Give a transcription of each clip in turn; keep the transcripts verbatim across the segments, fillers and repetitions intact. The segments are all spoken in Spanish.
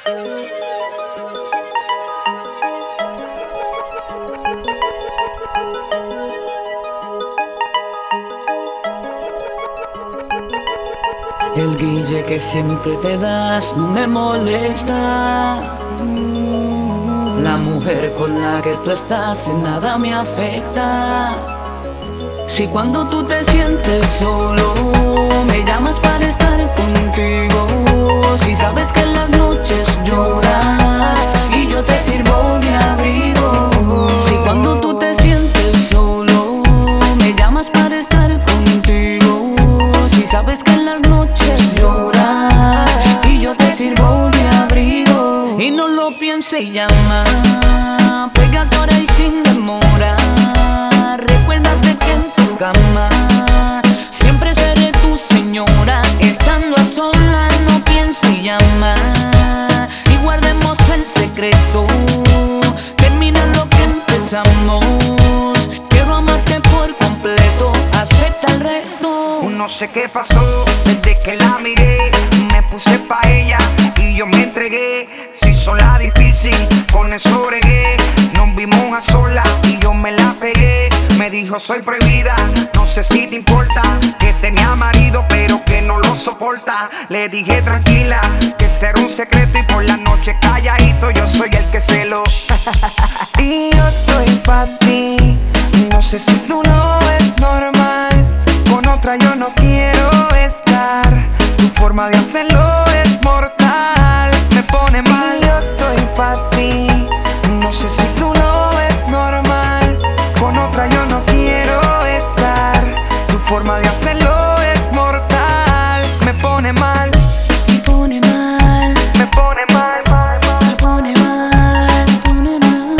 El guille que siempre te das no me molesta. La mujer con la que tú estás en nada me afecta. Si cuando tú te sientes solo me llamas para estar contigo, si sabes que en las noches lloras y yo te sirvo de abrigo. Si cuando tú te sientes solo me llamas para estar contigo, si sabes que en las noches lloras y yo te sirvo de abrigo. Y no lo pienses y llama, pégate ahora y sin demora. Recuérdate que en tu cama siempre seré tu señora. Estando a solas no pienses y llama, y guardemos el secreto. Termina lo que empezamos. Quiero amarte por completo, acepta el reto. No sé qué pasó desde que la miré, me puse pa' ella y yo me entregué. Se hizo la difícil, con eso bregué. Nos vimos a solas y yo me la pegué. Me dijo soy prohibida, no sé si te importa, que tenía marido pero que no lo soporta. Le dije tranquila, que será un secreto y por la noche calladito yo soy el que se lo y yo estoy pa' ti, no sé si tú lo ves normal. Con otra yo no quiero estar, tu forma de hacerlo es mortal, me pone mal. Y yo estoy pa' ti, no sé si tú lo ves normal. Con otra yo no quiero estar, tu forma de hacerlo es mortal, me pone mal. Me pone mal, Me pone mal, mal, mal. me pone mal, me pone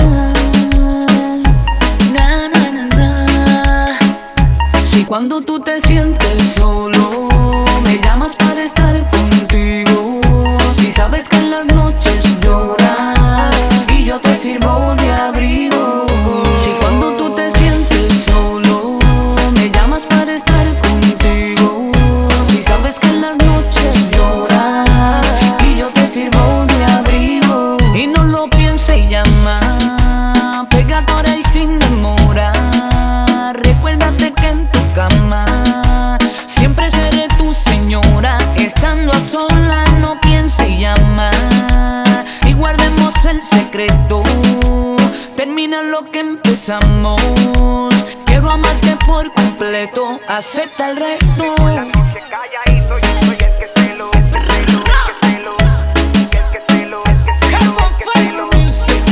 mal. Na, na, na, na. Si cuando tú te sientes solo me llamas para estar contigo, si sabes que en las noches lloras y yo te sirvo de abrigo. Si cuando tú te sientes solo me llamas para estar contigo, si sabes que en las noches lloras y yo te sirvo de abrigo. Y no lo pienses y llama, pégate ahora y sin demora. Recuérdate que en tu cama siempre seré tu señora. Estando a solas no pienses y llama, y guardemos el secreto. Termina lo que empezamos. Quiero amarte por completo, acepta el reto. La noche calladito yo soy el que se lo, el que se lo, el que se lo, el que se lo, el que se lo, el que se lo, el que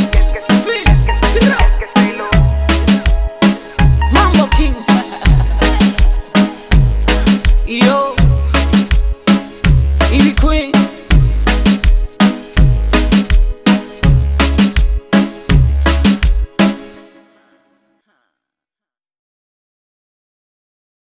se lo, el que se lo. Mambo Kings. Yo